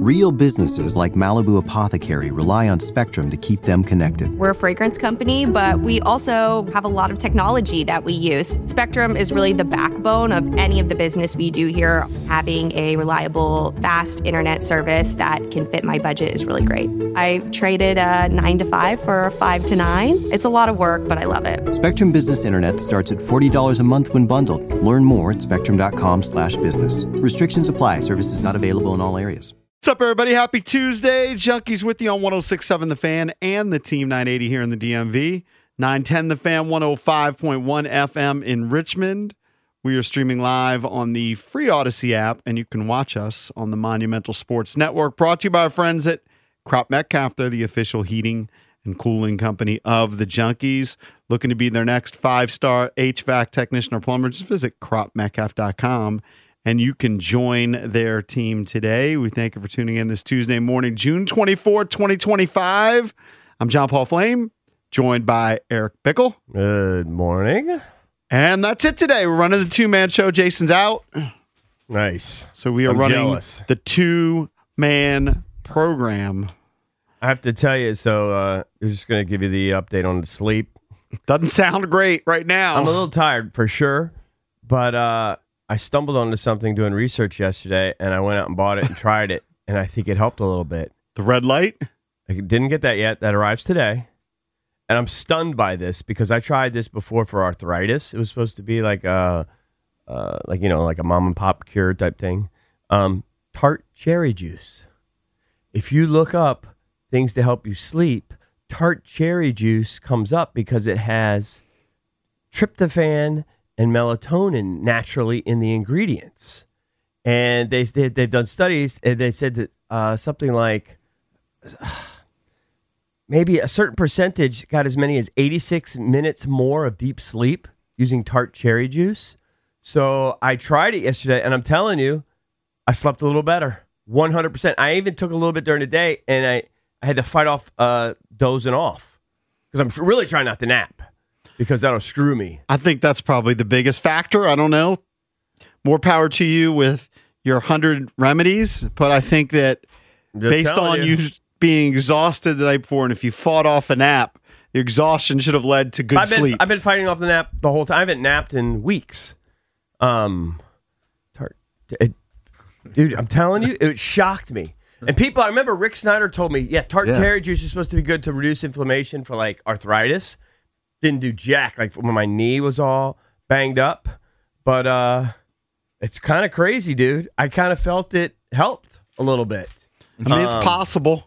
Real businesses like Malibu Apothecary rely on Spectrum to keep them connected. We're a fragrance company, but we also have a lot of technology that we use. Spectrum is really the backbone of any of the business we do here. Having a reliable, fast internet service that can fit my budget is really great. I traded a 9 to 5 for a 5 to 9. It's a lot of work, but I love it. Spectrum Business Internet starts at $40 a month when bundled. Learn more at spectrum.com/business. Restrictions apply. Services not available in all areas. What's up, everybody? Happy Tuesday. Junkies with you on 106.7 The Fan and the Team 980 here in the DMV. 910 The Fan, 105.1 FM in Richmond. We are streaming live on the free Odyssey app, and you can watch us on the Monumental Sports Network. Brought to you by our friends at Crop Metcalf. They're the official heating and cooling company of the Junkies. Looking to be their next 5-star HVAC technician or plumber, just visit cropmetcalf.com. And you can join their team today. We thank you for tuning in this Tuesday morning, June 24, 2025. I'm John Paul Flame, joined by Eric Bickle. Good morning. And that's it today. We're running the two-man show. Jason's out. Nice. So we are running the two-man program. I have to tell you, so I'm just going to give you the update on the sleep. Doesn't sound great right now. I'm a little tired for sure, but I stumbled onto something doing research yesterday, and I went out and bought it and tried it, and I think it helped a little bit. The red light? I didn't get that yet. That arrives today. And I'm stunned by this because I tried this before for arthritis. It was supposed to be like a mom and pop cure type thing. Tart cherry juice. If you look up things to help you sleep, tart cherry juice comes up because it has tryptophan and melatonin naturally in the ingredients. And they've done studies, and they said that something like maybe a certain percentage got as many as 86 minutes more of deep sleep using tart cherry juice. So I tried it yesterday, and I'm telling you, I slept a little better, 100%. I even took a little bit during the day, and I had to fight off dozing off because I'm really trying not to nap because that'll screw me. I think that's probably the biggest factor. I don't know. More power to you with your 100 remedies, but I think that based on you being exhausted the night before, and if you fought off a nap, your exhaustion should have led to good sleep. I've been fighting off the nap the whole time. I haven't napped in weeks. Dude, I'm telling you, it shocked me. And people, I remember Rick Snyder told me, tart cherry juice is supposed to be good to reduce inflammation for like arthritis. Didn't do jack, like when my knee was all banged up. But it's kind of crazy, dude. I kind of felt it helped a little bit. I mean, it's possible.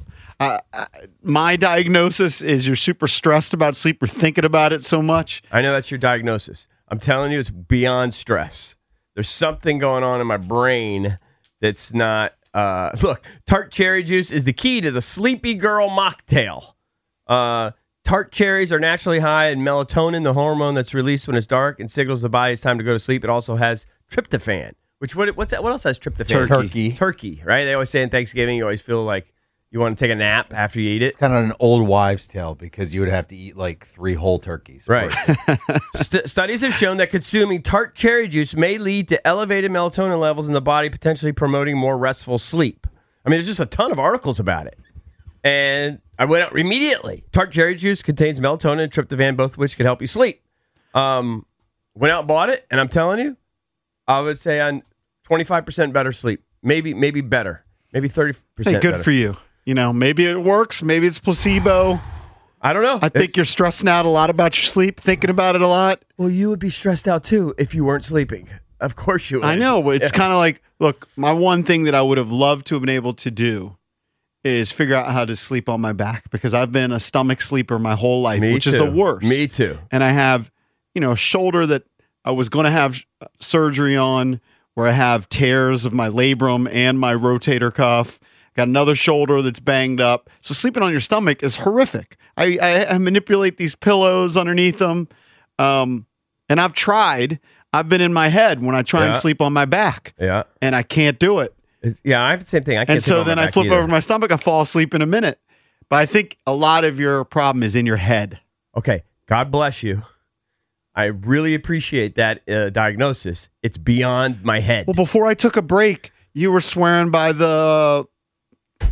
My diagnosis is you're super stressed about sleep. You're thinking about it so much. I know that's your diagnosis. I'm telling you, it's beyond stress. There's something going on in my brain that's not... look, tart cherry juice is the key to the sleepy girl mocktail. Tart cherries are naturally high in melatonin, the hormone that's released when it's dark and signals the body it's time to go to sleep. It also has tryptophan, which what's that? What else has tryptophan? Turkey, right? They always say in Thanksgiving you always feel like you want to take a nap after you eat it. It's kind of an old wives' tale because you would have to eat like 3 whole turkeys. Right. Studies have shown that consuming tart cherry juice may lead to elevated melatonin levels in the body, potentially promoting more restful sleep. I mean, there's just a ton of articles about it. And I went out immediately. Tart cherry juice contains melatonin and tryptophan, both of which can help you sleep. Went out and bought it, and I'm telling you, I would say I'm 25% better sleep. Maybe better. Maybe 30% Hey, good better. for you. You know, maybe it works. Maybe it's placebo. I don't know. I think you're stressing out a lot about your sleep, thinking about it a lot. Well, you would be stressed out, too, if you weren't sleeping. Of course you would. I know. But it's kind of like, look, my one thing that I would have loved to have been able to do is figure out how to sleep on my back because I've been a stomach sleeper my whole life, which is the worst. Me too. And I have, a shoulder that I was going to have surgery on where I have tears of my labrum and my rotator cuff. Got another shoulder that's banged up. So sleeping on your stomach is horrific. I manipulate these pillows underneath them. And I've tried. I've been in my head when I try and sleep on my back. Yeah. And I can't do it. Yeah, I have the same thing. I can't and so then I flip over my stomach. I fall asleep in a minute. But I think a lot of your problem is in your head. Okay. God bless you. I really appreciate that diagnosis. It's beyond my head. Well, before I took a break, you were swearing by the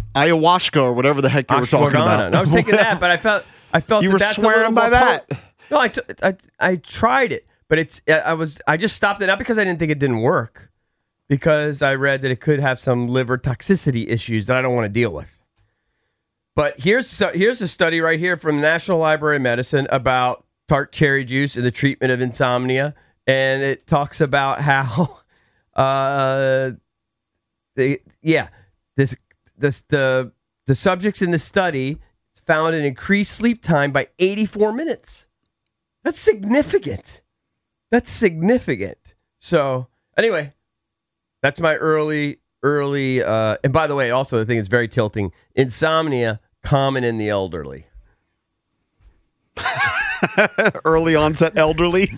ayahuasca or whatever the heck you were talking about. And I was thinking that, but I felt you were that's swearing by that. No, I tried it, but I just stopped it, not because I didn't think it didn't work, because I read that it could have some liver toxicity issues that I don't want to deal with. But here's a study right here from the National Library of Medicine about tart cherry juice and the treatment of insomnia, and it talks about how the subjects in the study found an increased sleep time by 84 minutes. That's significant. So anyway, that's my early. And by the way, also the thing is very tilting. Insomnia common in the elderly. Early onset elderly.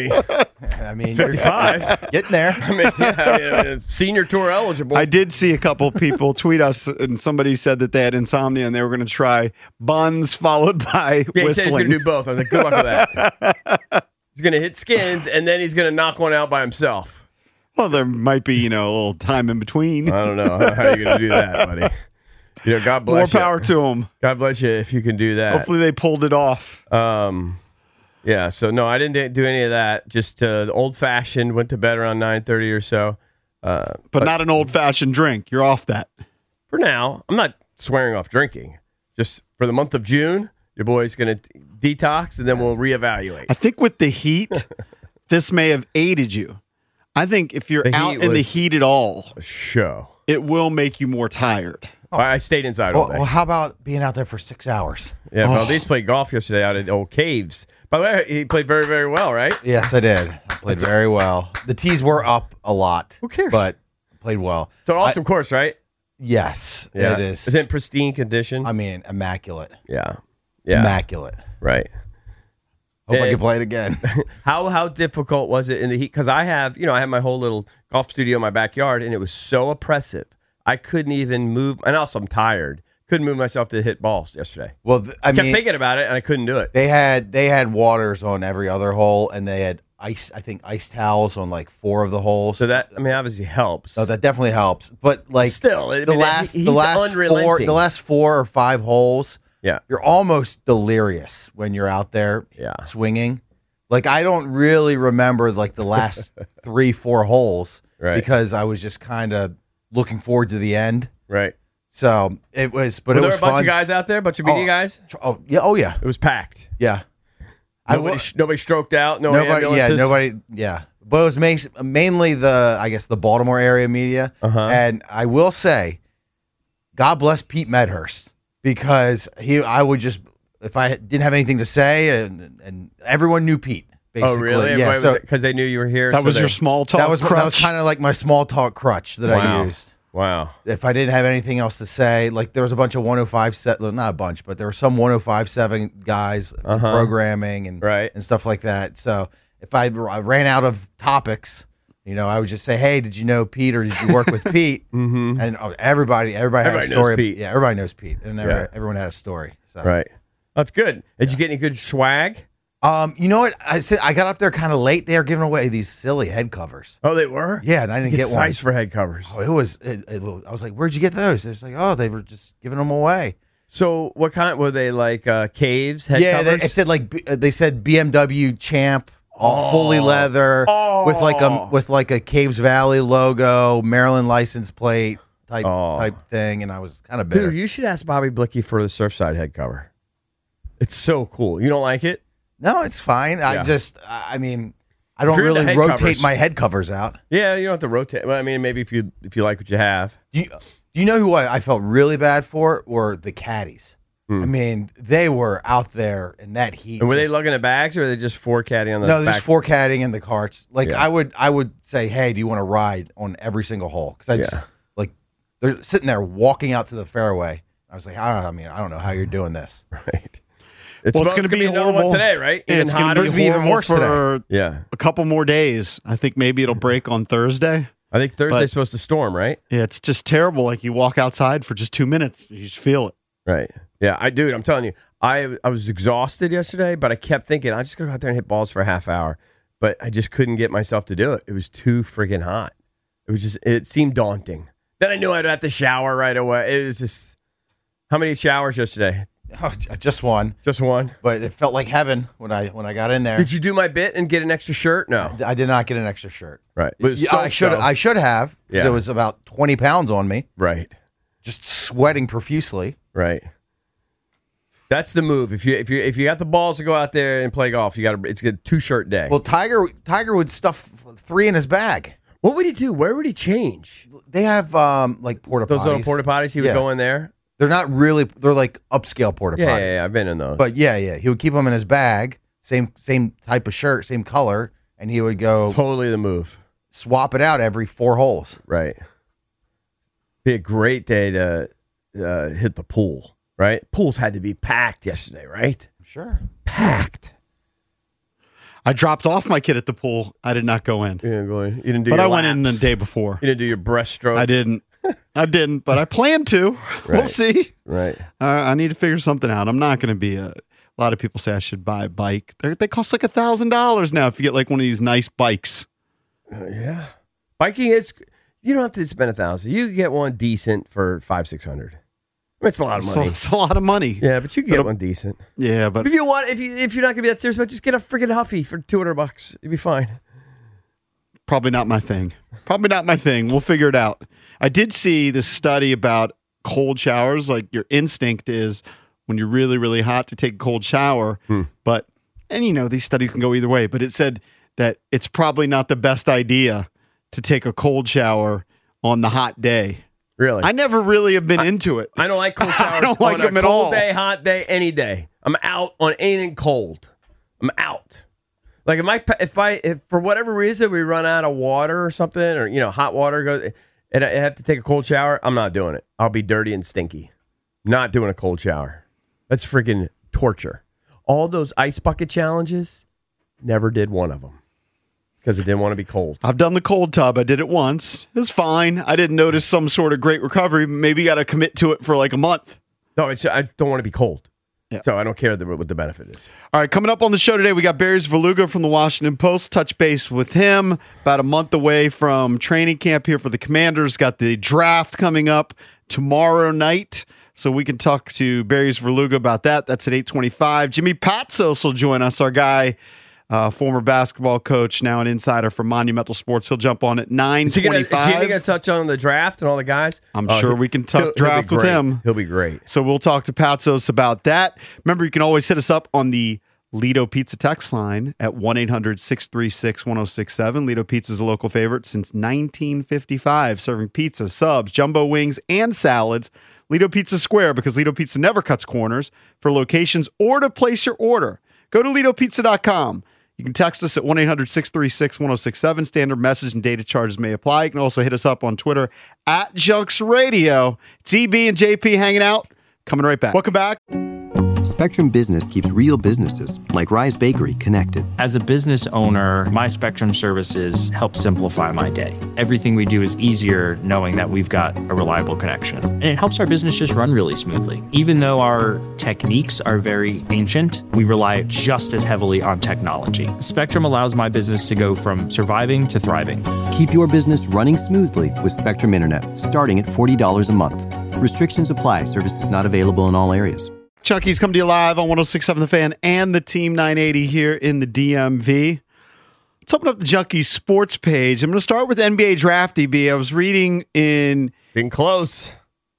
I mean, 55. Getting there. Senior tour eligible. I did see a couple people tweet us, and somebody said that they had insomnia and they were going to try buns followed by He said he's whistling. going to do both. I was like, good luck with that. He's going to hit skins, and then he's going to knock one out by himself. Well, there might be, a little time in between. I don't know how you're going to do that, buddy. God bless you. More power to them. God bless you if you can do that. Hopefully they pulled it off. Yeah, so no, I didn't do any of that. Just the old-fashioned, went to bed around 9:30 or so. But not an old-fashioned drink. You're off that. For now, I'm not swearing off drinking. Just for the month of June, your boy's going to detox, and then we'll reevaluate. I think with the heat, this may have aided you. I think if you're out in the heat at all, A show. it will make you more tired. I stayed inside all day. Well, how about being out there for 6 hours? Yeah, Valdez played golf yesterday out at Old Caves. By the way, he played very, very well, right? Yes, I did. I played very well. The tees were up a lot. Who cares? But played well. It's an awesome course, right? Yes, Yeah. it is. Is it in pristine condition? I mean, immaculate. Yeah. Immaculate. Right. Hope I can play it again. How difficult was it in the heat? Because I have my whole little golf studio in my backyard, and it was so oppressive. I couldn't even move, and also I'm tired. Couldn't move myself to hit balls yesterday. Well, I kept thinking about it, and I couldn't do it. They had waters on every other hole, and they had ice towels on like 4 of the holes. So that obviously helps. So that definitely helps. But like Still, the last 4 or 5 holes, yeah, you're almost delirious when you're out there swinging. Like I don't really remember like the last 3-4 holes because I was just kind of looking forward to the end. Right. So it was, but Were it was there a bunch fun. of guys out there, a bunch of media guys? Oh yeah. It was packed. Yeah. Nobody stroked out. Ambulances. Nobody. Yeah, but it was mainly the Baltimore area media. And I will say, God bless Pete Medhurst, because I would just, if I didn't have anything to say, and everyone knew Pete. Basically. Oh really? Yeah, so because they knew you were here. That was your small talk. That was kind of like my small talk crutch that I used. Wow. If I didn't have anything else to say, like there was a bunch of 105.7, not a bunch, but there were some 105.7 guys programming and stuff like that. So if I ran out of topics, I would just say, hey, did you know Pete, or did you work with Pete? And everybody had a story. Knows Pete. Yeah, everybody knows Pete, and everyone had a story. So. Right. That's good. Did you get any good swag? You know what? I said I got up there kind of late. They were giving away these silly head covers. Oh, they were? Yeah, and I didn't get one. Nice for head covers. Oh, it was. I was like, "Where'd you get those?" It's like, "Oh, they were just giving them away." So, what kind were they? Like caves head covers? It said they said BMW Champ, all fully leather with like a Caves Valley logo, Maryland license plate type thing, and I was kind of bitter. Dude, you should ask Bobby Blicky for the Surfside head cover. It's so cool. You don't like it? No, it's fine. Yeah. I don't really rotate my head covers out. Yeah, you don't have to rotate. Well, I mean, maybe if you like what you have. Do you know who I felt really bad for? Were the caddies. I mean, they were out there in that heat. And were they lugging the bags, or were they just caddying on the No, back? just caddying in the carts. Like I would say, hey, do you want to ride on every single hole? Because I just they're sitting there walking out to the fairway. I was like, I don't know how you're doing this. Right. It's going to be horrible today, right? Yeah, it's going to be even worse for a couple more days. I think maybe it'll break on Thursday. I think Thursday's supposed to storm, right? Yeah, it's just terrible. Like you walk outside for just 2 minutes, you just feel it. Right. Yeah, I'm telling you, I was exhausted yesterday, but I kept thinking I just gotta go out there and hit balls for a half hour, but I just couldn't get myself to do it. It was too friggin' hot. It seemed daunting. Then I knew I'd have to shower right away. It was just How many showers yesterday? Oh, just one. Just one. But it felt like heaven when I got in there. Did you do my bit and get an extra shirt? No, I did not get an extra shirt. Right. I should have. Yeah. It was about 20 pounds on me. Right. Just sweating profusely. Right. That's the move. If you got the balls to go out there and play golf, it's a 2-shirt day. Well, Tiger would stuff 3 in his bag. What would he do? Where would he change? They have like porta potties. Those little porta potties. He would go in there. They're not really. They're like upscale porta potties. Yeah. I've been in those. But yeah. He would keep them in his bag. Same type of shirt, same color, and he would go totally the move. Swap it out every 4 holes. Right. Be a great day to hit the pool. Right? Pools had to be packed yesterday, right? Sure. Packed. I dropped off my kid at the pool. I did not go in. You didn't go in. You didn't do but your I went laps. in the day before. You didn't do your breaststroke. I didn't, but I plan to. Right. We'll see. Right. I need to figure something out. I'm not going to be a lot of people say I should buy a bike. They cost like $1,000 now if you get like one of these nice bikes. Yeah. Biking is, you don't have to spend $1,000. You can get one decent for $500-$600. It's a lot of money. It's a lot of money. Yeah, but you can get one decent. Yeah, but if you want, if you're not gonna be that serious about it, just get a freaking Huffy for $200. You'll be fine. Probably not my thing. We'll figure it out. I did see this study about cold showers. Like your instinct is when you're really, really hot to take a cold shower. But these studies can go either way. But it said that it's probably not the best idea to take a cold shower on the hot day. Really? I never really have been into it. I don't like cold showers. I don't like them at all. all. Cold day, hot day, any day. I'm out on anything cold. I'm out. Like if for whatever reason we run out of water or something, or hot water goes, and I have to take a cold shower, I'm not doing it. I'll be dirty and stinky. Not doing a cold shower. That's freaking torture. All those ice bucket challenges, never did one of them. Because it didn't want to be cold. I've done the cold tub. I did it once. It was fine. I didn't notice some sort of great recovery. Maybe you got to commit to it for like a month. No, I don't want to be cold. Yeah. So I don't care what the benefit is. All right, coming up on the show today, we got Barry's Verluga from the Washington Post. Touch base with him about a month away from training camp here for the Commanders. Got the draft coming up tomorrow night. So we can talk to Barry's Verluga about that. That's at 8:25. Jimmy Patsos will join us, our guy. Former basketball coach, now an insider for Monumental Sports. He'll jump on at 9:25. Is Jimmy going to touch on the draft and all the guys? I'm sure we can talk draft with him. He'll be great. So we'll talk to Patsos about that. Remember, you can always hit us up on the Lido Pizza text line at 1-800-636-1067. Lido Pizza is a local favorite since 1955, serving pizza, subs, jumbo wings, and salads. Lido Pizza Square, because Lido Pizza never cuts corners. For locations or to place your order, go to LidoPizza.com. You can text us at 1-800-636-1067. Standard message and data charges may apply. You can also hit us up on Twitter at Junks Radio. It's EB and JP hanging out. Coming right back. Welcome back. Spectrum Business keeps real businesses, like Rise Bakery, connected. As a business owner, my Spectrum services help simplify my day. Everything we do is easier knowing that we've got a reliable connection. And it helps our business just run really smoothly. Even though our techniques are very ancient, we rely just as heavily on technology. Spectrum allows my business to go from surviving to thriving. Keep your business running smoothly with Spectrum Internet, starting at $40 a month. Restrictions apply. Services not available in all areas. Chucky's come to you live on 106.7 The Fan and the Team 980 here in the DMV. Let's open up the Junkies sports page. I'm going to start with NBA Draft, DB. I was reading in Getting close.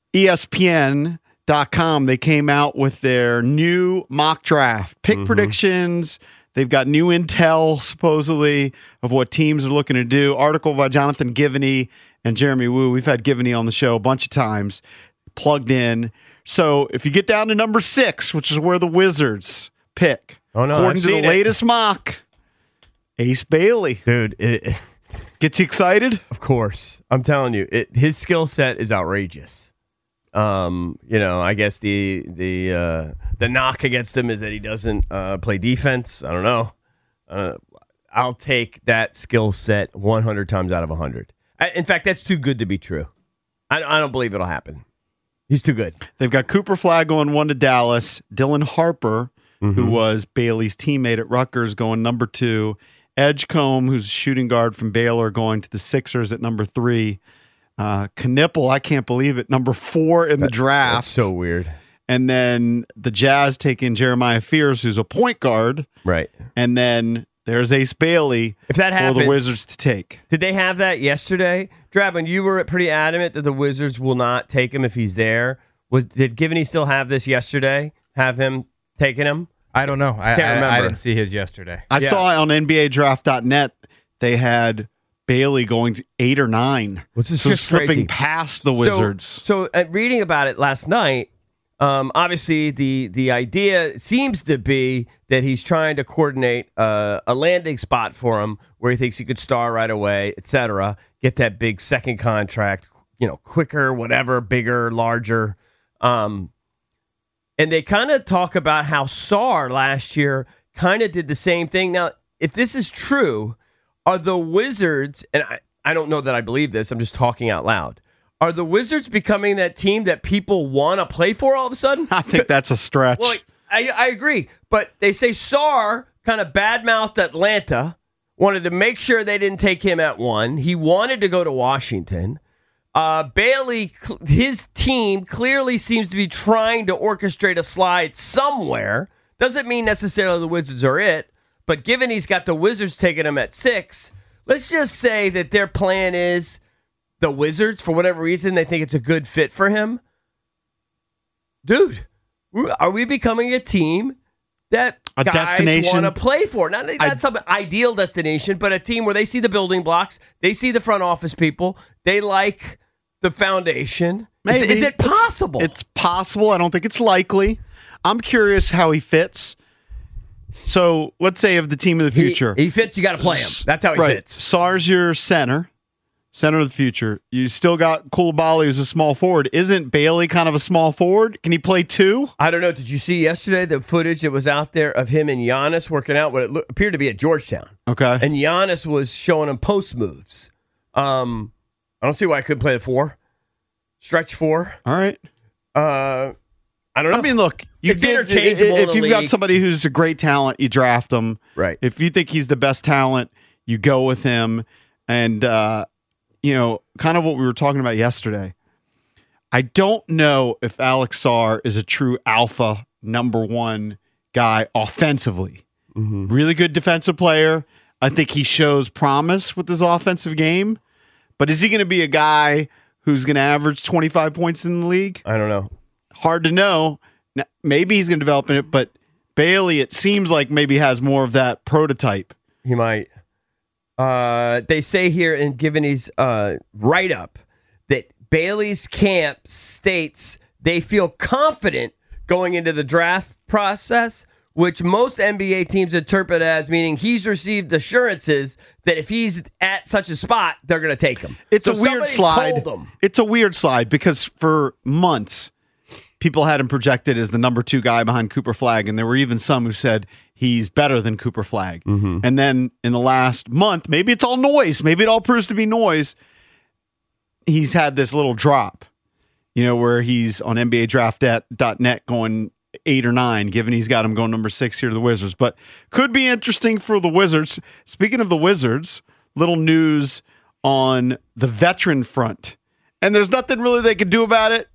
ESPN.com. They came out with their new mock draft. Pick predictions. They've got new intel, supposedly, of what teams are looking to do. Article by Jonathan Givney and Jeremy Woo. We've had Givney on the show a bunch of times. Plugged in. So if you get down to number 6, which is where the Wizards pick, according to the latest mock, Ace Bailey. Dude, gets you excited? Of course. I'm telling you, his skill set is outrageous. I guess the knock against him is that he doesn't play defense. I don't know. I'll take that skill set 100 times out of 100. In fact, that's too good to be true. I don't believe it'll happen. He's too good. They've got Cooper Flag going 1 to Dallas. Dylan Harper, who was Bailey's teammate at Rutgers, going number 2. Edgecombe, who's a shooting guard from Baylor, going to the Sixers at number 3. Knipple, I can't believe it, number 4 in the draft. That's so weird. And then the Jazz take in Jeremiah Fears, who's a point guard. Right. And then there's Ace Bailey if that happens, for the Wizards to take. Did they have that yesterday? Drabin, you were pretty adamant that the Wizards will not take him if he's there. Did Giveny still have this yesterday? Have him taking him? I don't know. I didn't see his yesterday. I saw it on NBADraft.net. They had Bailey going to 8 or 9. Which is so just slipping crazy. past the Wizards. So reading about it last night, obviously the idea seems to be that he's trying to coordinate a landing spot for him where he thinks he could star right away, etc. Get that big second contract, quicker, whatever, bigger, larger. And they kind of talk about how Sarr last year kind of did the same thing. Now, if this is true, are the Wizards, and I don't know that I believe this, I'm just talking out loud, are the Wizards becoming that team that people want to play for all of a sudden? I think that's a stretch. Well, I agree. But they say Sarr kind of badmouthed Atlanta, wanted to make sure they didn't take him at 1. He wanted to go to Washington. Bailey, his team clearly seems to be trying to orchestrate a slide somewhere. Doesn't mean necessarily the Wizards are it, but given he's got the Wizards taking him at 6, let's just say that their plan is the Wizards, for whatever reason, they think it's a good fit for him. Dude, are we becoming a team that guys want to play for? Not some ideal destination, but a team where they see the building blocks, they see the front office people, they like the foundation. Maybe. Is it possible? It's possible. I don't think it's likely. I'm curious how he fits. So let's say of the team of the future. He fits, you got to play him. That's how he fits. Sarr's your center of the future. You still got Coulibaly who's a small forward. Isn't Bailey kind of a small forward? Can he play 2? I don't know. Did you see yesterday the footage that was out there of him and Giannis working out what it appeared to be at Georgetown? Okay. And Giannis was showing him post moves. I don't see why I couldn't play the 4. Stretch 4. All right. I don't know. I mean, look, it's interchangeable if you've got league. somebody who's a great talent, you draft him. Right. If you think he's the best talent, you go with him. And, kind of what we were talking about yesterday. I don't know if Alex Sarr is a true alpha number 1 guy offensively. Mm-hmm. Really good defensive player. I think he shows promise with his offensive game. But is he going to be a guy who's going to average 25 points in the league? I don't know. Hard to know. Now, maybe he's going to develop in it, but Bailey, it seems like maybe has more of that prototype. He might. They say here in Givany's write-up that Bailey's camp states they feel confident going into the draft process, which most NBA teams interpret as meaning he's received assurances that if he's at such a spot, they're going to take him. It's a weird slide. It's a weird slide because for months, people had him projected as the number 2 guy behind Cooper Flagg, and there were even some who said he's better than Cooper Flagg. Mm-hmm. And then in the last month, maybe it's all noise. Maybe it all proves to be noise. He's had this little drop, where he's on NBADraft.net going 8 or 9, given he's got him going number 6 here to the Wizards. But could be interesting for the Wizards. Speaking of the Wizards, little news on the veteran front. And there's nothing really they could do about it.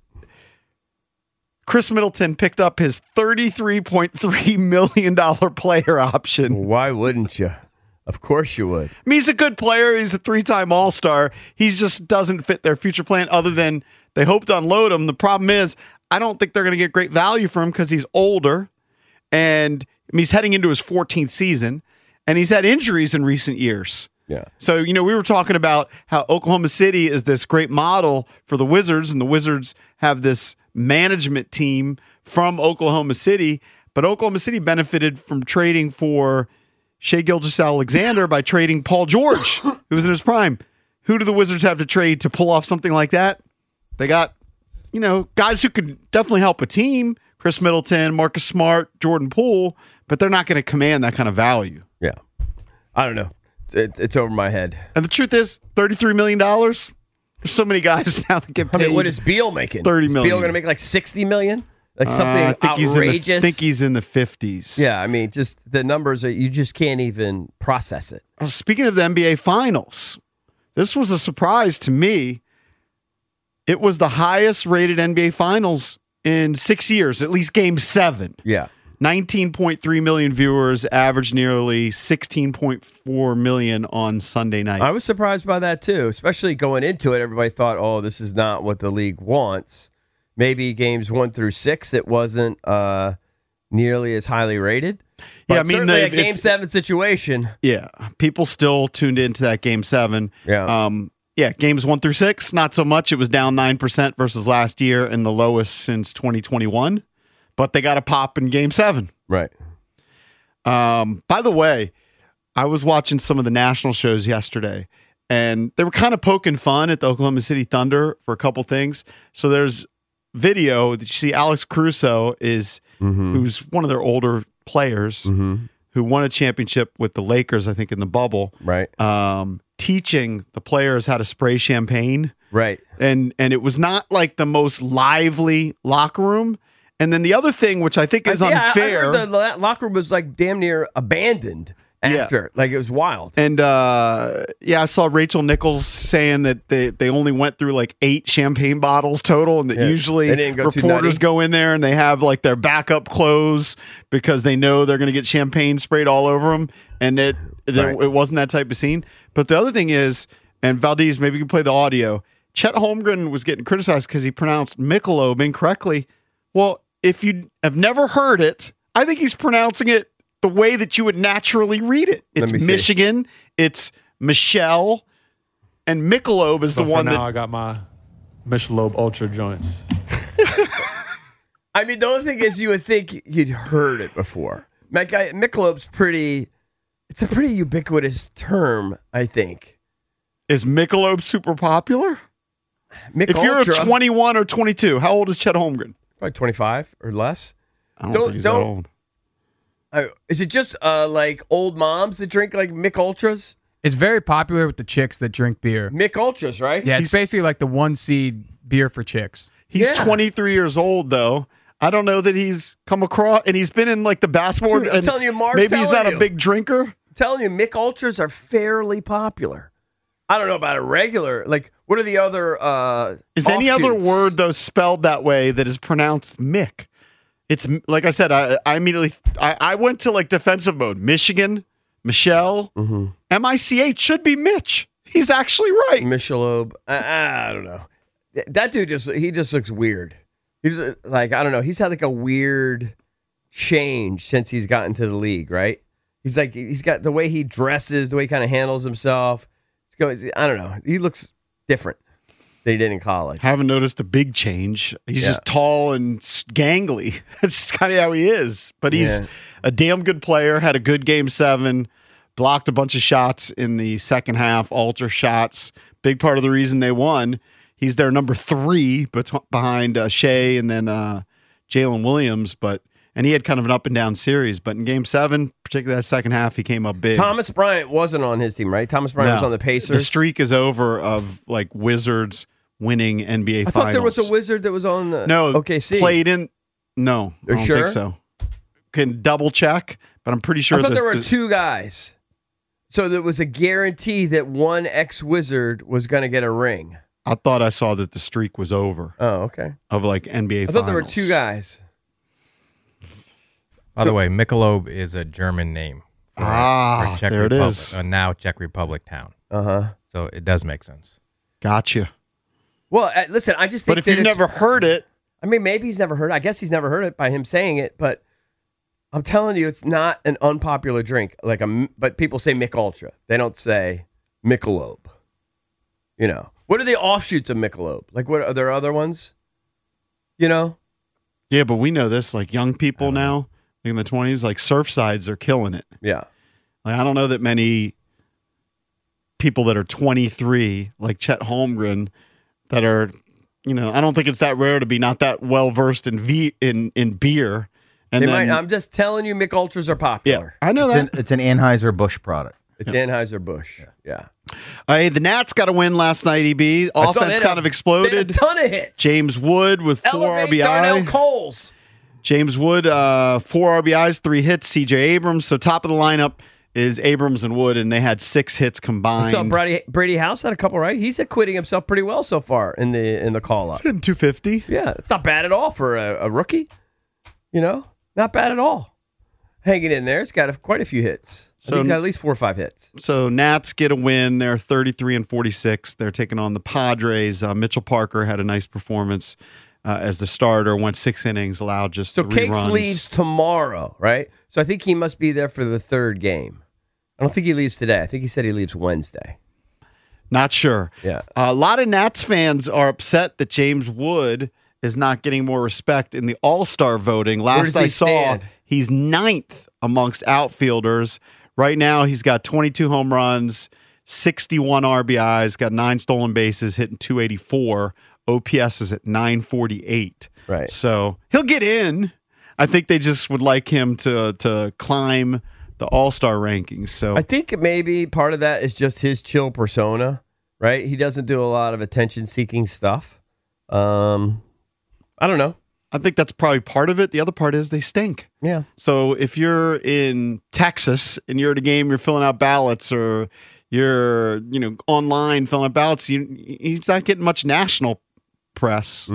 Chris Middleton picked up his $33.3 million player option. Why wouldn't you? Of course you would. I mean, he's a good player. He's a 3-time All-Star. He just doesn't fit their future plan other than they hope to unload him. The problem is, I don't think they're going to get great value for him because he's older. And he's heading into his 14th season. And he's had injuries in recent years. Yeah. So, we were talking about how Oklahoma City is this great model for the Wizards, and the Wizards have this management team from Oklahoma City, but Oklahoma City benefited from trading for Shai Gilgeous-Alexander by trading Paul George, who was in his prime. Who do the Wizards have to trade to pull off something like that? They got, guys who could definitely help a team, Chris Middleton, Marcus Smart, Jordan Poole, but they're not going to command that kind of value. Yeah. I don't know. It's over my head. And the truth is, $33 million? There's so many guys now that get paid. I mean, what is Beal making? $30 million. Is Beal going to make like $60 million? Like something outrageous? I think he's in the 50s. Yeah, I mean, just the numbers, you just can't even process it. Speaking of the NBA Finals, this was a surprise to me. It was the highest rated NBA Finals in 6 years, at least Game 7. Yeah. 19.3 million viewers, average nearly 16.4 million on Sunday night. I was surprised by that too, especially going into it. Everybody thought, oh, this is not what the league wants. Maybe games 1 through 6, it wasn't nearly as highly rated. But yeah, I mean, certainly a Game 7 situation. Yeah, people still tuned into that Game 7. Yeah. Yeah, games 1 through 6, not so much. It was down 9% versus last year and the lowest since 2021. But they got a pop in Game 7. Right. By the way, I was watching some of the national shows yesterday, and they were kind of poking fun at the Oklahoma City Thunder for a couple things. So there's video that you see Alex Caruso who's one of their older players who won a championship with the Lakers, I think, in the bubble. Right. Teaching the players how to spray champagne. Right. And it was not like the most lively locker room. And then the other thing, which I think is unfair. I heard the locker room was like damn near abandoned after. Yeah. Like it was wild. And I saw Rachel Nichols saying that they only went through like 8 champagne bottles total, and that usually reporters go in there and they have like their backup clothes because they know they're going to get champagne sprayed all over them. And it wasn't that type of scene. But the other thing is, and Valdez, maybe you can play the audio, Chet Holmgren was getting criticized because he pronounced Michelob incorrectly. Well, if you have never heard it, I think he's pronouncing it the way that you would naturally read it. It's Michigan, it's Michelle, and Michelob is the one now I got my Michelob Ultra joints. I mean, the only thing is you would think you'd heard it before. Michelob's it's a pretty ubiquitous term, I think. Is Michelob super popular? If you're 21 or 22, how old is Chet Holmgren? Probably 25 or less. I don't think he's that old. Is it just like old moms that drink like Mick Ultras? It's very popular with the chicks that drink beer. Mick Ultras, right? Yeah, it's basically like the 1 seed beer for chicks. He's 23 years old, though. I don't know that he's come across, and he's been in like the basketball. Dude, I'm telling you, Mars, maybe he's not a big drinker. I'm telling you, Mick Ultras are fairly popular. I don't know about a regular. Like, what are the other? Is any other word though spelled that way that is pronounced Mick? It's like I said. I immediately I went to like defensive mode. Michigan, Michelle, MICH should be Mitch. He's actually right. Michelob. I don't know. That dude just looks weird. He's like, I don't know. He's had like a weird change since he's gotten to the league, right? He's like, he's got the way he dresses, the way he kind of handles himself. I don't know. He looks different than he did in college. Haven't noticed a big change. He's just tall and gangly. That's kind of how he is. But he's a damn good player. Had a good Game 7. Blocked a bunch of shots in the second half. Ultra shots. Big part of the reason they won. He's their number 3, but behind Shea and then Jalen Williams. And he had kind of an up and down series. But in Game 7, particularly that second half, he came up big. Thomas Bryant wasn't on his team, right? Thomas Bryant was on the Pacers. The streak is over of like Wizards winning NBA Finals. I thought there was a Wizard that was on the OKC. Played in. No, You're I don't think so. Can double check, but I'm pretty sure. I thought there were 2 guys. So there was a guarantee that one ex-Wizard was going to get a ring. I thought I saw that the streak was over. Oh, okay. Of like NBA Finals. I thought there were 2 guys. By the way, Michelob is a German name for Czech there Republic, it is. A now Czech Republic town. Uh-huh. So it does make sense. Gotcha. Well, listen, I just think but if you've never heard it. I mean, maybe he's never heard it. I guess he's never heard it by him saying it, but I'm telling you, it's not an unpopular drink. But people say Mick Ultra. They don't say Michelob. You know. What are the offshoots of Michelob? Like, what are there other ones? You know? Yeah, but we know this. Like, young people now, in the 20s, like, Surfsides are killing it. Yeah. Like, I don't know that many people that are 23, like Chet Holmgren, that are, I don't think it's that rare to be not that well-versed in beer. And I'm just telling you, Mick Ultras are popular. Yeah, I know It's an Anheuser-Busch product. It's Anheuser-Busch. Yeah. The Nats got a win last night, EB. Offense kind of exploded. A ton of hits. James Wood with 4 RBIs. Darnell Coles. James Wood, 4 RBIs, 3 hits. CJ Abrams. So top of the lineup is Abrams and Wood, and they had 6 hits combined. So Brady House had a couple, right? He's acquitting himself pretty well so far in the call up. He's hitting 250. Yeah, it's not bad at all for a rookie. Not bad at all. Hanging in there. It's got quite a few hits. So he's got at least 4 or 5 hits. So Nats get a win. They're 33-46. They're taking on the Padres. Mitchell Parker had a nice performance as the starter. Went 6 innings, allowed just 3 runs. So Cakes leaves tomorrow, right? So I think he must be there for the 3rd game. I don't think he leaves today. I think he said he leaves Wednesday. Not sure. Yeah. A lot of Nats fans are upset that James Wood is not getting more respect in the All-Star voting. Last I saw, he's 9th amongst outfielders. Right now, he's got 22 home runs, 61 RBIs, got 9 stolen bases, hitting 284. OPS is at 948. Right. So he'll get in. I think they just would like him to climb the All-Star rankings. So I think maybe part of that is just his chill persona, right? He doesn't do a lot of attention-seeking stuff. I don't know. I think that's probably part of it. The other part is they stink. Yeah. So if you're in Texas and you're at a game, you're filling out ballots, or you're online filling out ballots, he's not getting much national press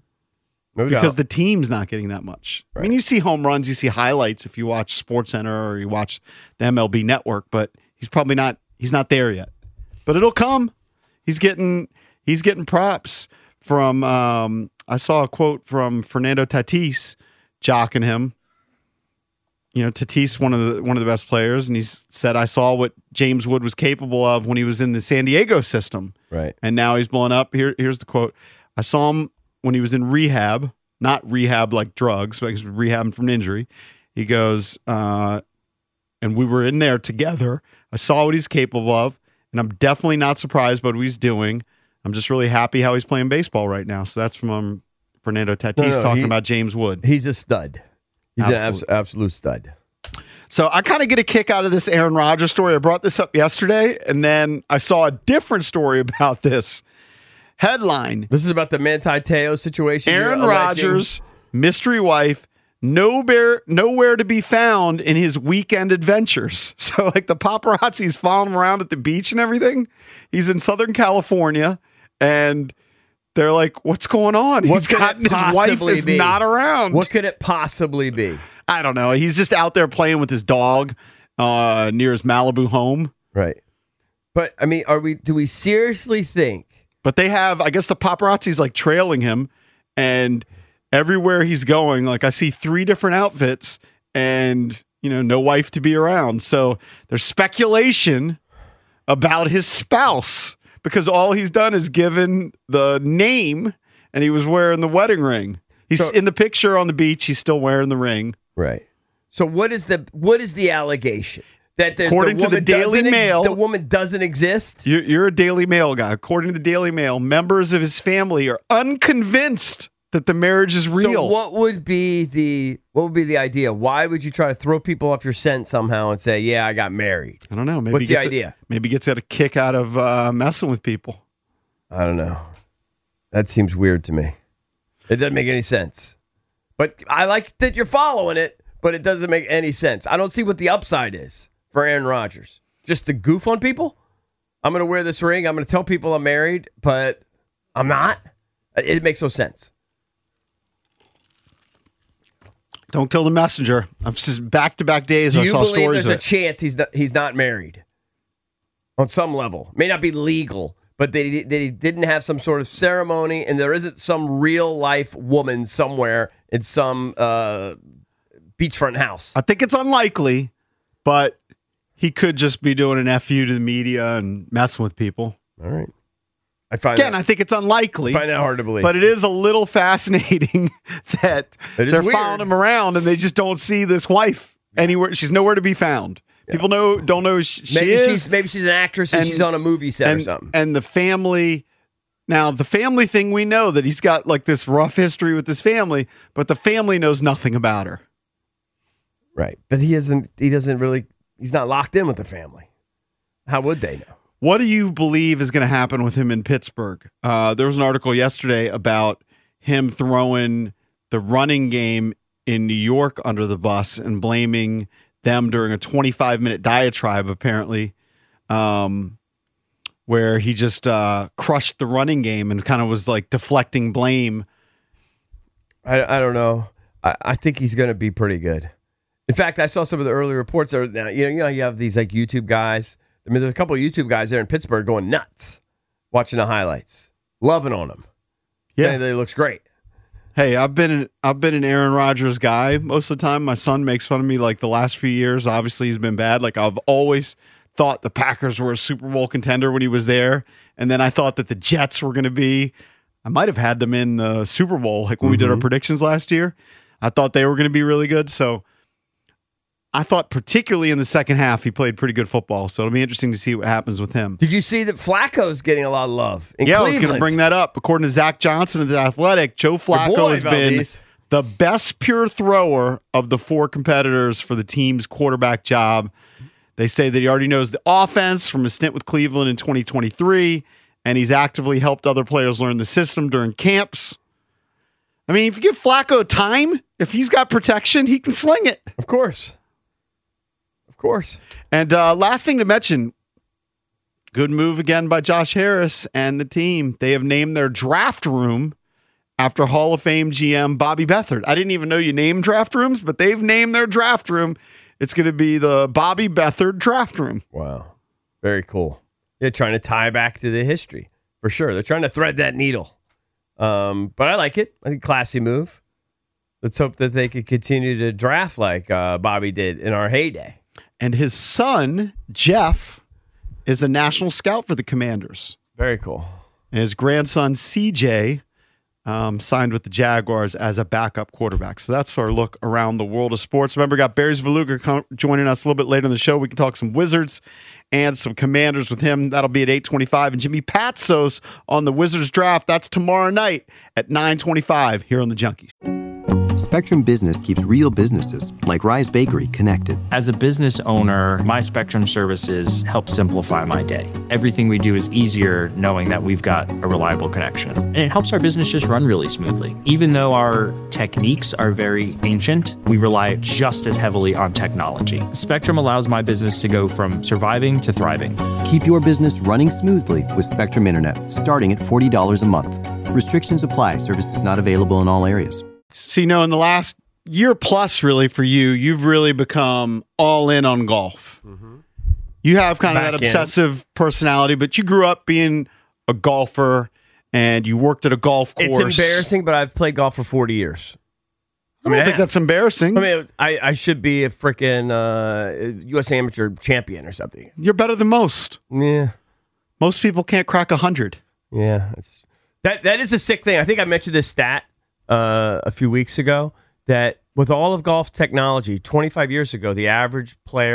because the team's not getting that much. Right. I mean, you see home runs, you see highlights if you watch SportsCenter or you watch the MLB Network, but he's probably not. He's not there yet. But it'll come. He's getting props from. I saw a quote from Fernando Tatis jocking him. Tatis, one of the best players, and he said, "I saw what James Wood was capable of when he was in the San Diego system, right? And now he's blowing up." Here's the quote: "I saw him when he was in rehab, not rehab like drugs, but he was rehabbing from an injury." He goes, "And we were in there together. I saw what he's capable of, and I'm definitely not surprised by what he's doing. I'm just really happy how he's playing baseball right now." So that's from Fernando Tatis talking about James Wood. He's a stud. He's an absolute stud. So I kind of get a kick out of this Aaron Rodgers story. I brought this up yesterday, and then I saw a different story about this. Headline. This is about the Manti Te'o situation. Aaron Rodgers, mystery wife, nowhere to be found in his weekend adventures. So like the paparazzi's following him around at the beach and everything. He's in Southern California, and they're like, "What's going on?" His wife is not around. What could it possibly be? I don't know. He's just out there playing with his dog near his Malibu home. Right. But I mean, do we seriously think? But they have, I guess the paparazzi's like trailing him, and everywhere he's going, like I see 3 different outfits, and no wife to be around. So there's speculation about his spouse, because all he's done is given the name, and he was wearing the wedding ring. He's in the picture on the beach. He's still wearing the ring. Right. So what is the allegation? That according to the Daily Mail, the woman doesn't exist? You're a Daily Mail guy. According to the Daily Mail, members of his family are unconvinced that the marriage is real. So what would be the idea? Why would you try to throw people off your scent somehow and say, "Yeah, I got married"? I don't know. Maybe what's the idea? Maybe gets a kick out of messing with people. I don't know. That seems weird to me. It doesn't make any sense. But I like that you're following it, but it doesn't make any sense. I don't see what the upside is for Aaron Rodgers. Just to goof on people? I'm going to wear this ring. I'm going to tell people I'm married, but I'm not? It makes no sense. Don't kill the messenger. I've just back-to-back days I saw stories. Do you believe there's a chance he's not married? On some level. May not be legal, but they didn't have some sort of ceremony, and there isn't some real-life woman somewhere in some beachfront house. I think it's unlikely, but he could just be doing an FU to the media and messing with people. All right. I think it's unlikely. I find that hard to believe. But it is a little fascinating that they're following him around and they just don't see this wife anywhere. She's nowhere to be found. Yeah. People don't know who she is. Maybe she's an actress and she's on a movie set or something. And the family... Now, the family thing, we know that he's got like this rough history with his family, but the family knows nothing about her. Right. But he's not locked in with the family. How would they know? What do you believe is going to happen with him in Pittsburgh? There was an article yesterday about him throwing the running game in New York under the bus and blaming them during a 25-minute diatribe, apparently, where he just crushed the running game and kind of was like deflecting blame. I don't know. I think he's going to be pretty good. In fact, I saw some of the early reports. You know, you have these like YouTube guys. I mean, there's a couple of YouTube guys there in Pittsburgh going nuts, watching the highlights, loving on him. Yeah, saying that he looks great. Hey, I've been an Aaron Rodgers guy most of the time. My son makes fun of me like the last few years. Obviously, he's been bad. Like I've always thought the Packers were a Super Bowl contender when he was there, and then I thought that the Jets were going to be. I might have had them in the Super Bowl, like when we did our predictions last year. I thought they were going to be really good. So I thought particularly in the second half, he played pretty good football. So it'll be interesting to see what happens with him. Did you see that Flacco's getting a lot of love in Cleveland? I was Cleveland? going to bring that up. According to Zach Johnson of The Athletic, Joe Flacco has been the best pure thrower of the 4 competitors for the team's quarterback job. They say that he already knows the offense from his stint with Cleveland in 2023, and he's actively helped other players learn the system during camps. I mean, if you give Flacco time, if he's got protection, he can sling it. Of course. And last thing to mention, good move again by Josh Harris and the team. They have named their draft room after Hall of Fame GM Bobby Beathard. I didn't even know you named draft rooms, but they've named their draft room. It's going to be the Bobby Beathard draft room. Wow. Very cool. They're trying to tie back to the history, for sure. They're trying to thread that needle. But I like it. I think classy move. Let's hope that they could continue to draft like Bobby did in our heyday. And his son, Jeff, is a national scout for the Commanders. Very cool. And his grandson, CJ, signed with the Jaguars as a backup quarterback. So that's our look around the world of sports. Remember, we got Barry Zvaluga joining us a little bit later in the show. We can talk some Wizards and some Commanders with him. That'll be at 8:25. And Jimmy Patsos on the Wizards draft. That's tomorrow night at 9:25 here on the Junkies. Spectrum Business keeps real businesses, like Rise Bakery, connected. As a business owner, my Spectrum services help simplify my day. Everything we do is easier knowing that we've got a reliable connection. And it helps our business just run really smoothly. Even though our techniques are very ancient, we rely just as heavily on technology. Spectrum allows my business to go from surviving to thriving. Keep your business running smoothly with Spectrum Internet, starting at $40 a month. Restrictions apply. Services not available in all areas. So, in the last year plus, really, for you, you've really become all in on golf. Mm-hmm. You have kind of that obsessive personality, but you grew up being a golfer and you worked at a golf course. It's embarrassing, but I've played golf for 40 years. I don't think that's embarrassing. I mean, I should be a freaking U.S. amateur champion or something. You're better than most. Yeah. Most people can't crack 100. Yeah. That is a sick thing. I think I mentioned this stat a few weeks ago, that with all of golf technology, 25 years ago, the average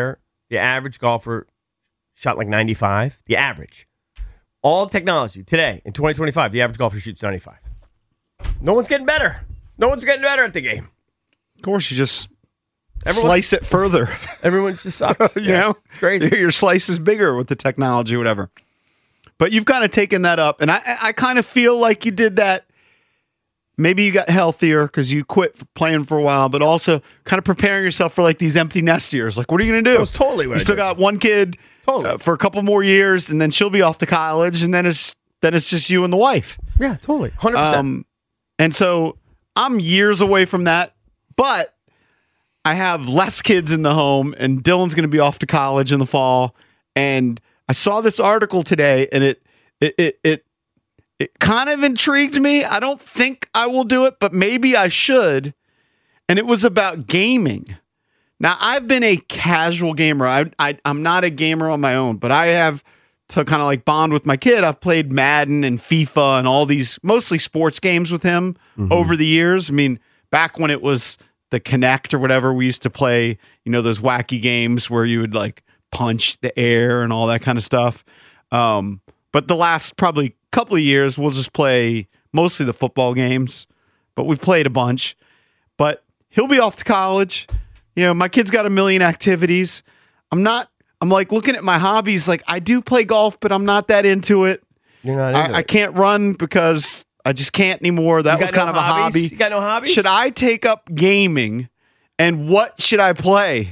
golfer shot like 95. The average. All technology today, in 2025, the average golfer shoots 95. No one's getting better. No one's getting better at the game. Of course, you just slice it further. Everyone just sucks. You know? It's crazy. Your slice is bigger with the technology, whatever. But you've kind of taken that up, and I kind of feel like you did that. Maybe you got healthier because you quit playing for a while, but also kind of preparing yourself for like these empty nest years. Like, what are you going to do? That was totally what you still got one kid for a couple more years, and then she'll be off to college, and then it's just you and the wife. Yeah, totally, 100%. And so I'm years away from that, but I have less kids in the home, and Dylan's going to be off to college in the fall. And I saw this article today, and it kind of intrigued me. I don't think I will do it, but maybe I should. And it was about gaming. Now, I've been a casual gamer. I'm not a gamer on my own, but I have to kind of like bond with my kid. I've played Madden and FIFA and all these mostly sports games with him over the years. I mean, back when it was the Kinect or whatever, we used to play, those wacky games where you would like punch the air and all that kind of stuff. But the last probably couple of years, we'll just play mostly the football games, but we've played a bunch. But he'll be off to college. My kid's got a million activities. I'm like looking at my hobbies, like I do play golf, but I'm not that into it. You're not into it. I can't run because I just can't anymore. That was kind of a hobby. You got no hobbies? Should I take up gaming, and what should I play?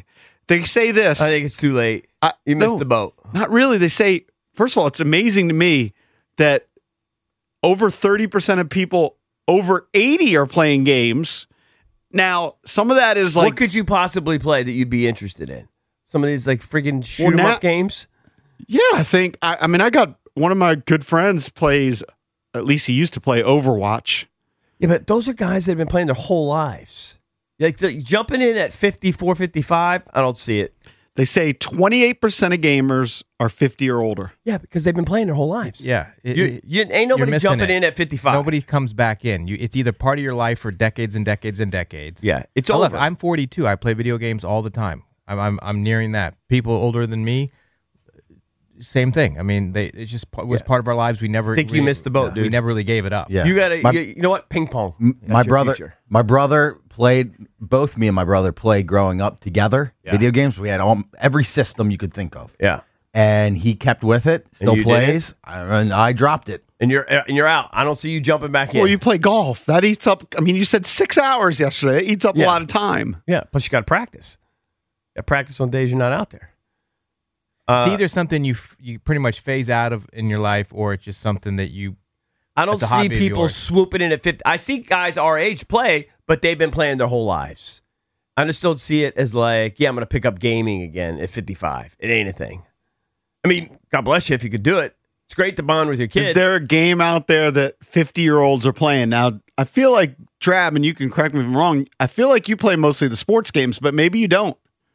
They say this. I think it's too late. You missed the boat. Not really. They say, first of all, it's amazing to me that over 30% of people over 80 are playing games. Now, some of that is like... What could you possibly play that you'd be interested in? Some of these like friggin' shoot 'em up games? Yeah, I think... I mean, I got one of my good friends plays... At least he used to play Overwatch. Yeah, but those are guys that have been playing their whole lives. Like jumping in at 54, 55, I don't see it. They say 28% of gamers are 50 or older. Yeah, because they've been playing their whole lives. Yeah. You ain't nobody jumping in at 55. Nobody comes back in. It's either part of your life for decades and decades and decades. Yeah, it's over. over. I'm 42. I play video games all the time. I'm nearing that. People older than me, same thing. I mean, it just was part of our lives. We never think you missed the boat, dude. We never really gave it up. Yeah. You gotta. You know what? Ping pong. My brother played. Both me and my brother played growing up together. Yeah. Video games. We had every system you could think of. Yeah. And he kept with it. Still plays. And I dropped it. And you're out. I don't see you jumping back in. Or you play golf. That eats up. I mean, you said 6 hours yesterday. It eats up a lot of time. Yeah. Plus, you got to practice. You got to practice on days you're not out there. It's either something you pretty much phase out of in your life, or it's just something that you. I don't see people swooping in at 50. I see guys our age play, but they've been playing their whole lives. I just don't see it as like, I'm going to pick up gaming again at 55. It ain't a thing. I mean, God bless you if you could do it. It's great to bond with your kids. Is there a game out there that 50-year-olds are playing? Now, I feel like, Drab, and you can correct me if I'm wrong, I feel like you play mostly the sports games, but maybe you don't.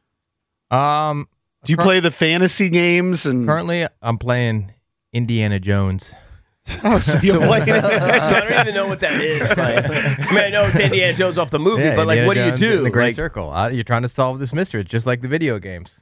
Do you play the fantasy games? And currently, I'm playing Indiana Jones. Oh, so you're playing it? So I don't even know what that is. Like, I mean, I know it's Indiana Jones off the movie, but like, Indiana what do you Jones do? in the Great Like, Circle. You're trying to solve this mystery. It's just like the video games.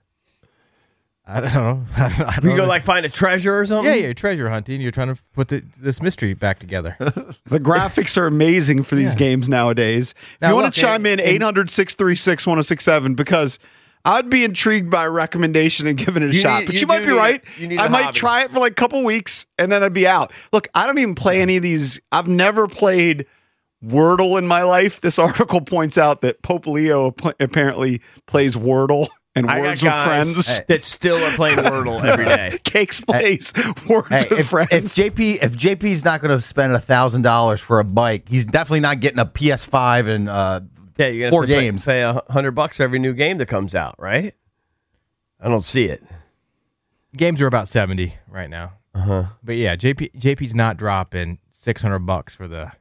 I don't know. You go like find a treasure or something? Yeah, you're treasure hunting. You're trying to put this mystery back together. The graphics are amazing for these games nowadays. If you want to chime in, 800-636-1067, because I'd be intrigued by a recommendation and giving it a shot. But you might be right. I might try it for like a couple weeks, and then I'd be out. Look, I don't even play any of these. I've never played Wordle in my life. This article points out that Pope Leo apparently plays Wordle and Words with Friends. That still are playing Wordle every day. Cakes plays Words with Friends. If JP's not going to spend $1,000 for a bike, he's definitely not getting a PS5 and you're gonna 4 games. Pay $100 for every new game that comes out, right? I don't see it. Games are about 70 right now. But yeah, JP's not dropping $600 for the.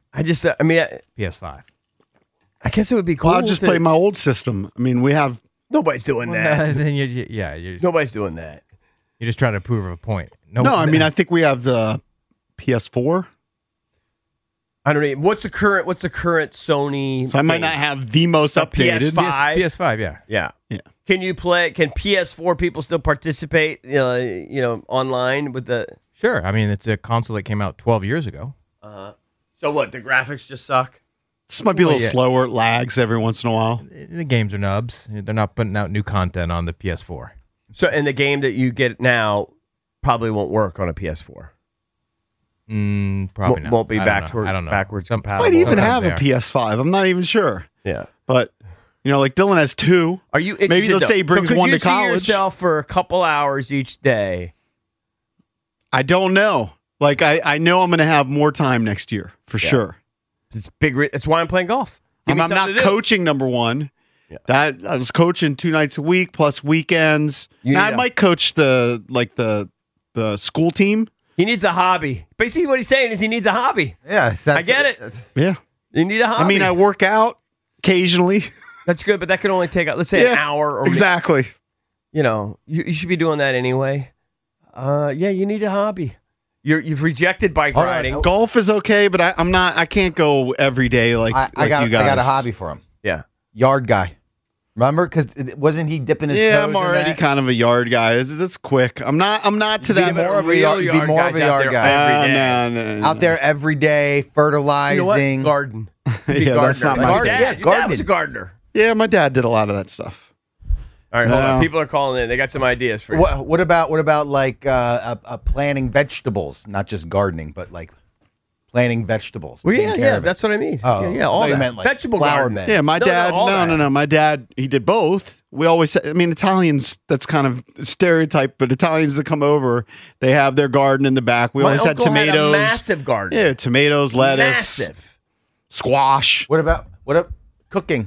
PS5. I guess it would be cool. Well, I'll just play my old system. I mean, we have. Nobody's doing that. Then nobody's doing that. You're just trying to prove a point. No, I mean, I think we have the PS4. I don't know. What's the current Sony? So I might not have the most updated PS5. Yeah. Can you play? Can PS4 people still participate? Online with the. Sure. I mean, it's a console that came out 12 years ago. So what? The graphics just suck. This might be a little slower. It lags every once in a while. The games are nubs. They're not putting out new content on the PS4. So, and the game that you get now probably won't work on a PS4. Probably not. Won't be I don't know. backwards Might compatible. even have a PS5. I'm not even sure. Yeah, but like Dylan has 2. Are you maybe let's say he brings one to college? You see yourself for a couple hours each day? I don't know. Like I know I'm going to have more time next year for sure. It's big. That's why I'm playing golf. I'm not coaching. Number one. Yeah. That I was coaching 2 nights a week plus weekends. Now, I might coach the school team. He needs a hobby. Basically, what he's saying is he needs a hobby. Yeah, I get it. Yeah, you need a hobby. I mean, I work out occasionally. That's good, but that can only take, let's say, an hour. Or exactly. You should be doing that anyway. You need a hobby. You've rejected bike riding. Golf is okay, but I'm not. I can't go every day like you guys. I got a hobby for him. Yeah, yard guy. Remember, because wasn't he dipping his toes? Yeah, I'm already kind of a yard guy. That's quick. I'm not to that. More of a yard guy. No. Out there every day, fertilizing. You know what? Garden. Yeah, that's not my garden. Yeah, Your dad was a gardener. Yeah, my dad did a lot of that stuff. All right, hold on. People are calling in. They got some ideas for you. What about like planting vegetables? Not just gardening, but like planting vegetables. Well, taking care of it. that's what I mean. Oh, yeah, all I thought you that. meant like vegetable flower garden. beds. Yeah, my dad. No. My dad, he did both. We always said, I mean, Italians, that's kind of stereotype, but Italians that come over, they have their garden in the back. We My always had uncle had a tomatoes. massive garden. Yeah, tomatoes, lettuce, Massive. squash. What about cooking?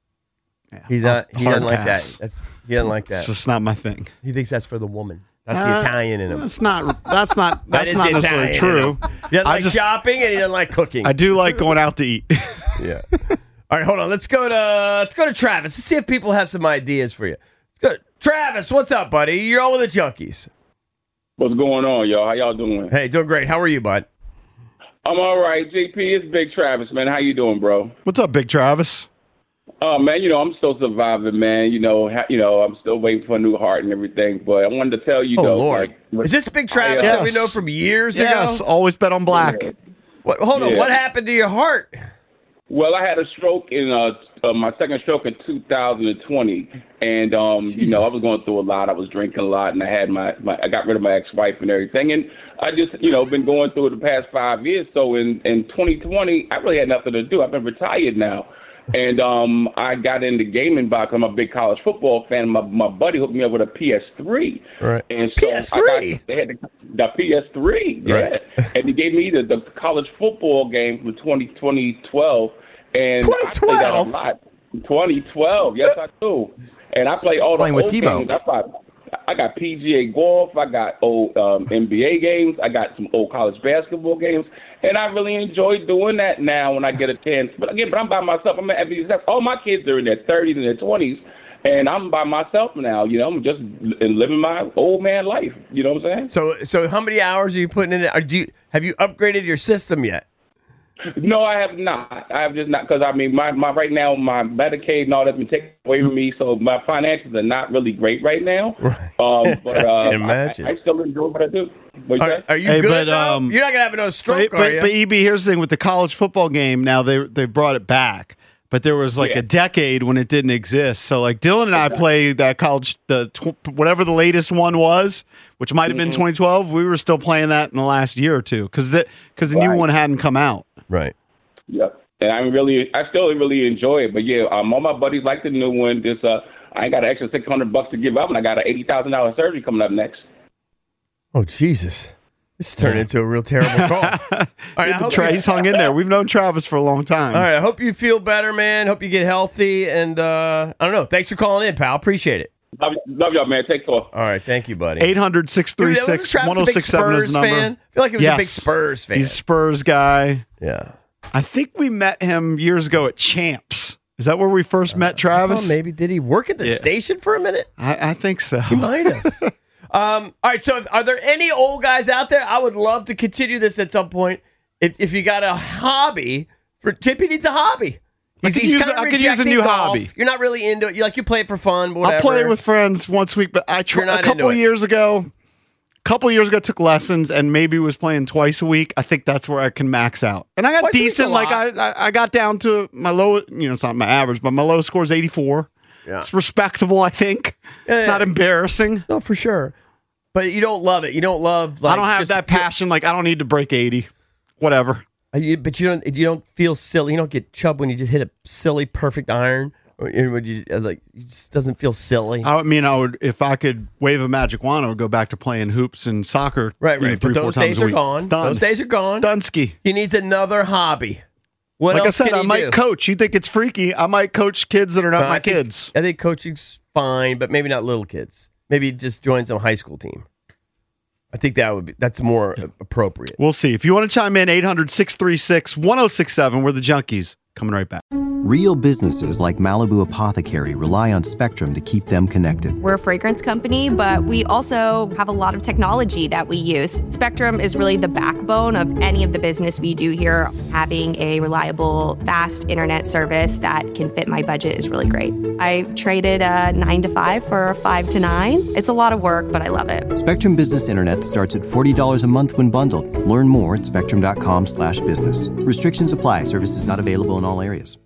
He doesn't like pass. that. He doesn't like It's that. just not my thing. He thinks that's for the woman. That's the Italian in him. That's not That is not the necessarily Italian true. in him. He doesn't like shopping and he doesn't like cooking. I do like going out to eat. Yeah. All right, hold on. Let's go to Travis. Let's see if people have some ideas for you. Let's go. Travis, what's up, buddy? You're on with the Junkies. What's going on, y'all? How y'all doing? Hey, doing great. How are you, bud? I'm all right. JP, it's Big Travis, man. How you doing, bro? What's up, Big Travis? Oh, man, I'm still surviving, man. I'm still waiting for a new heart and everything. But I wanted to tell you, Oh, though. Lord. Is this Big Travis that we know from years ago? Yes, always bet on black. Hold on. Yeah. What happened to your heart? Well, I had a stroke in my second stroke in 2020, and I was going through a lot. I was drinking a lot, and I had I got rid of my ex-wife and everything, and I just been going through it the past 5 years. So in 2020, I really had nothing to do. I've been retired now, and I got into gaming because I'm a big college football fan. My buddy hooked me up with a PS3, right? And so they had the PS3, yeah, right. And they gave me the college football game from 2012. And I play that a lot. 2012, yes, I do. And I play all the old games. I got PGA golf. I got old NBA games. I got some old college basketball games. And I really enjoy doing that now when I get a chance. But I'm by myself. I'm at these. All my kids are in their 30s and their 20s. And I'm by myself now. I'm just living my old man life. You know what I'm saying? So how many hours are you putting in it? Have you upgraded your system yet? No, I have not. I have just not, because my right now my Medicaid and all that's been taken away from me, so my finances are not really great right now. Right. But imagine. I still enjoy what I do. Are you good? Though? You're not gonna have no stroke, are you? But EB, here's the thing with the college football game. Now they brought it back, but there was a decade when it didn't exist. So Dylan and I played that college, whatever the latest one was, which might have been 2012. We were still playing that in the last year or two because the new one hadn't come out. Right. Yep. And I still really enjoy it. But yeah, all my buddies like the new one. I ain't got an extra $600 to give up, and I got an $80,000 surgery coming up next. Oh Jesus! This turned into a real terrible call. All right, He's hung in there. We've known Travis for a long time. All right, I hope you feel better, man. Hope you get healthy, and I don't know. Thanks for calling in, pal. Appreciate it. Love y'all, man. Take care. All right, thank you, buddy. 800-636-1067 is the number. Fan? I feel like he was a big Spurs fan. He's a Spurs guy. Yeah. I think we met him years ago at Champs. Is that where we first met Travis? Maybe. Did he work at the station for a minute? I think so. He might have. All right, so are there any old guys out there? I would love to continue this at some point. If you got a hobby, JP needs a hobby. I could use a new hobby. You're not really into it. You play it for fun, whatever. I'll play it with friends once a week, but a couple years ago, I took lessons and maybe was playing twice a week. I think that's where I can max out. And I got decent. I got down to my low. It's not my average, but my low score is 84. Yeah. It's respectable, I think. Yeah. Not embarrassing. No, for sure. But you don't love it. You don't love. I don't have that passion. I don't need to break 80. Whatever. But you don't feel silly. You don't get chubbed when you just hit a silly perfect iron. Or it just doesn't feel silly. I would, if I could wave a magic wand, I would go back to playing hoops and soccer. Right. But those days are gone. Those days are gone. Dunsky. He needs another hobby. What like else I said, can I might coach. You think it's freaky? I might coach kids that are not my kids. I think coaching's fine, but maybe not little kids. Maybe just join some high school team. I think that's more appropriate. We'll see. If you want to chime in, 800-636-1067. We're the Junkies. Coming right back. Real businesses like Malibu Apothecary rely on Spectrum to keep them connected. We're a fragrance company, but we also have a lot of technology that we use. Spectrum is really the backbone of any of the business we do here. Having a reliable, fast internet service that can fit my budget is really great. I traded a 9 to 5 for a 5 to 9. It's a lot of work, but I love it. Spectrum Business Internet starts at $40 a month when bundled. Learn more at spectrum.com/business. Restrictions apply. Services not available in all areas.